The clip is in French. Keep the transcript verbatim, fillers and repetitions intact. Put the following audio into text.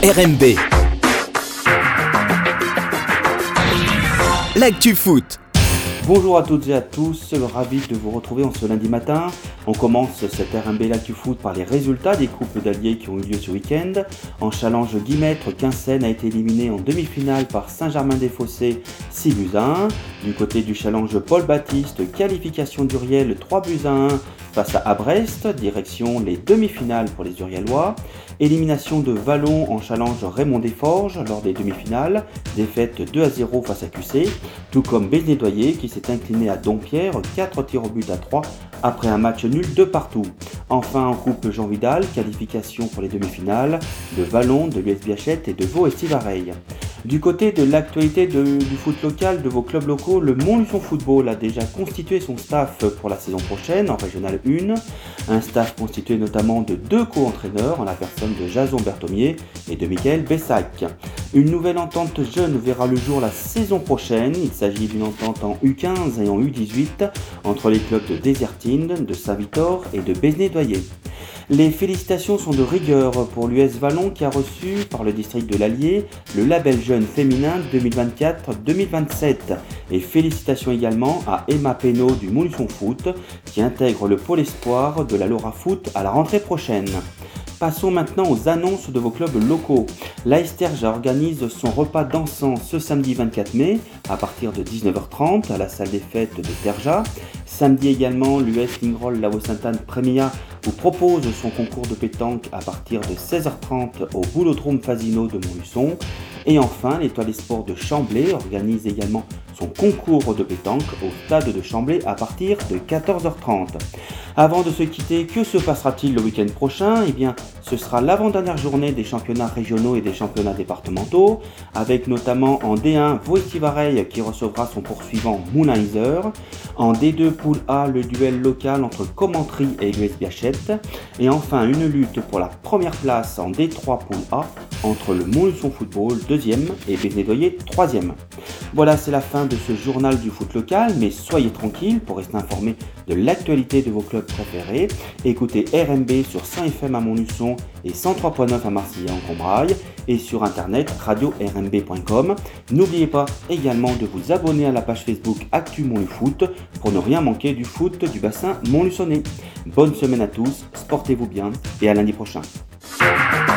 R M B. L'actu foot. Bonjour à toutes et à tous, ravi de vous retrouver en ce lundi matin. On commence cette R M B L'actu foot par les résultats des coupes d'alliés qui ont eu lieu ce week-end. En challenge Guillemette, Quinssaines a été éliminé en demi-finale par Saint-Germain-des-Fossés six buts à un. Du côté du challenge Paul Baptiste, qualification d'Uriel trois buts à un face à Brest, direction les demi-finales pour les Uriellois. Élimination de Vallon en challenge Raymond Desforges lors des demi-finales, défaite deux à zéro face à Q C, tout comme Besnédoyer qui s'est incliné à Dompierre quatre tirs au but à trois après un match nul de partout. Enfin en coupe Jean Vidal, qualification pour les demi-finales de Vallon, de l'U S B Hachette et de Vaud Estivareille. Du côté de l'actualité de, du foot local de vos clubs locaux, le Montluçon Football a déjà constitué son staff pour la saison prochaine en Régionale un. Un staff constitué notamment de deux co-entraîneurs en la personne de Jason Berthomier et de Michael Bessac. Une nouvelle entente jeune verra le jour la saison prochaine. Il s'agit d'une entente en U quinze et en U dix-huit entre les clubs de Désertine, de Saint-Victor et de Besnédoyer. Les félicitations sont de rigueur pour l'U S Vallon qui a reçu par le district de l'Allier le label jeune féminin deux mille vingt-quatre deux mille vingt-sept. Et félicitations également à Emma Pénaud du Montluçon Foot qui intègre le pôle espoir de la Laura Foot à la rentrée prochaine. Passons maintenant aux annonces de vos clubs locaux. L'A S Terge organise son repas dansant ce samedi vingt-quatre mai à partir de dix-neuf heures trente à la salle des fêtes de Terja. Samedi également, l'U S Lingroll Lavaux-Sainte-Anne Prémia vous propose son concours de pétanque à partir de seize heures trente au Boulodrome Fasino de Montluçon. Et enfin, l'Étoile des Sports de Chamblay organise également son concours de pétanque au stade de Chamblay à partir de quatorze heures trente. Avant de se quitter, que se passera-t-il le week-end prochain ? Eh bien, ce sera l'avant-dernière journée des championnats régionaux et des championnats départementaux, avec notamment en D un, Vaud Estivareille qui recevra son poursuivant Moulin-Iser. En D deux, poule A, le duel local entre Commentry et l'U S B Hachette. Et enfin, une lutte pour la première place en D trois, poule A, entre le Montluçon Football, deuxième, et Besnédoyer, troisième. Voilà, c'est la fin de ce journal du foot local, mais soyez tranquilles pour rester informés de l'actualité de vos clubs préférés. Écoutez R M B sur cent F M à Montluçon et cent trois point neuf à Marseille en Combraille et sur internet radio r m b point com. N'oubliez pas également de vous abonner à la page Facebook Actu Montlufoot pour ne rien manquer du foot du bassin montluçonnais. Bonne semaine à tous, sportez-vous bien et à lundi prochain.